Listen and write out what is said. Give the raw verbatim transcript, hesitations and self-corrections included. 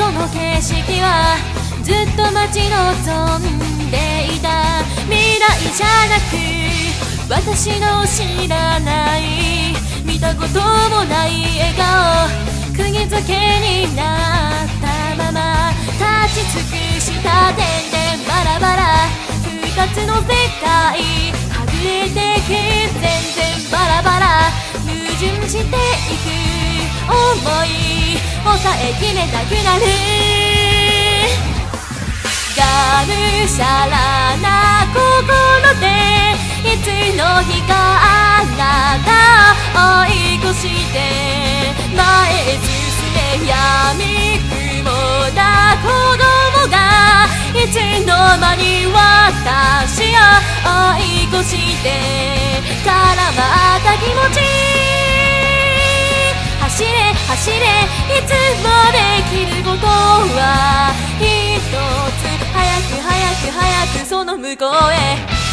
その景色はずっと待ち望んでいた。未来じゃなく私の知らない見たこともない笑顔釘付けになったまま立ち尽くした点々バラバラ二つの世界はぐれてく全然バラバラ矛盾していく想い抑えきれなくなるがむしゃらな心でいつの日かあなた追い越して前へ進め闇雲だ子供がいつの間に私を追い越して絡まった気持ち走れ走れいつもできることは一つ早く早く早くその向こうへ